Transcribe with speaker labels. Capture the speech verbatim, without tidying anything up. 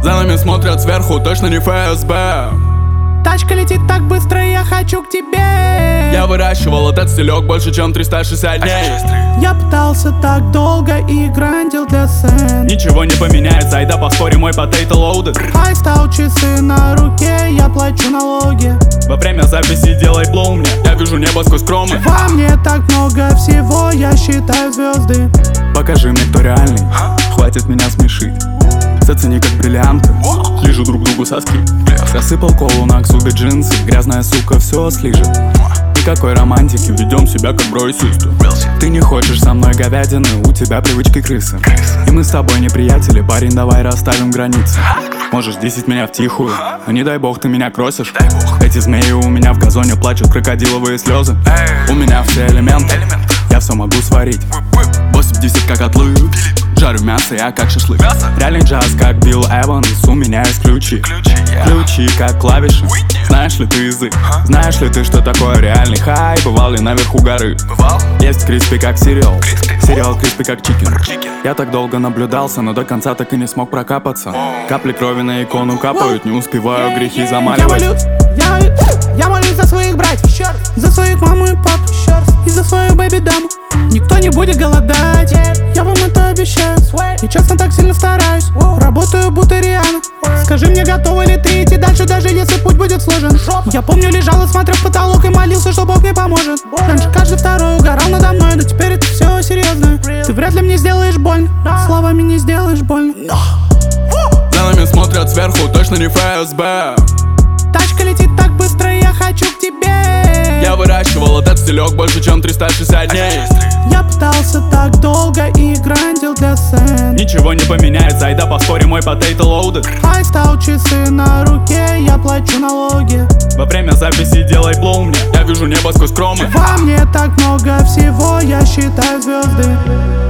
Speaker 1: За нами смотрят сверху, точно не эф эс бэ.
Speaker 2: Тачка летит так быстро, я хочу к тебе.
Speaker 1: Я выращивал этот стилек больше, чем триста шестьдесят дней.
Speaker 2: Я пытался так долго и грандил для сцен.
Speaker 1: Ничего не поменяется, айда поспорим, мой потейто loaded.
Speaker 2: Ай, стал часы на руке, я плачу налоги.
Speaker 1: Во время записи делай блоу мне, я вижу небо сквозь кромы.
Speaker 2: Во мне так много всего, я считаю звезды.
Speaker 1: Покажи мне, кто реальный, хватит меня смешить. Зацени как бриллианты, лижу друг другу соски. Рассыпал колу на Аксубе джинсы, грязная сука все слижет. Никакой романтики, ведем себя как бро и сестры. Ты не хочешь со мной говядины, у тебя привычки крысы. И мы с тобой не приятели, парень, давай расставим границы. Можешь десять меня втихую, но не дай бог ты меня кросишь. Эти змеи у меня в газоне плачут крокодиловые слезы. У меня все элементы, я все могу сварить. восемьдесят как отлыв, жарю мясо, я как шашлык. Реальный джаз, как Билл Эванс, у меня есть ключи. Ключи, как клавиши. Знаешь ли ты язык? Знаешь ли ты, что такое реальный хай? Бывал ли наверху горы? Есть криспи, как сериал. Сериал криспи, как чикен. Я так долго наблюдался, но до конца так и не смог прокапаться. Капли крови на икону капают, не успеваю грехи
Speaker 2: Я
Speaker 1: замаливать.
Speaker 2: молюсь, я молюсь, я молюсь за своих братьев, за своих маму и папу, и за свою бэби-даму. Никто не будет голодать, я вам это обещаю. И честно так сильно стараюсь, работаю будто Риана. Скажи мне, готова ли ты идти дальше, даже если путь будет сложен? Я помню, лежал и смотрел в потолок и молился, что Бог мне поможет. Раньше каждый второй угорал надо мной, но теперь это все серьезно. Ты вряд ли мне сделаешь больно, словами не сделаешь больно.
Speaker 1: За нами смотрят сверху, точно не эф эс бэ.
Speaker 2: Тачка летит так быстро, я хочу к тебе.
Speaker 1: Я выращивал этот стилек больше, чем триста шестьдесят дней.
Speaker 2: Я пытался так долго и грандил для сцен.
Speaker 1: Ничего не поменяется, айда поспорим, мой потейто loaded.
Speaker 2: Ай, стал часы на руке, я плачу налоги.
Speaker 1: Во время записи делай блоу мне, я вижу небо сквозь кромы.
Speaker 2: Во мне так много всего, я считаю звезды.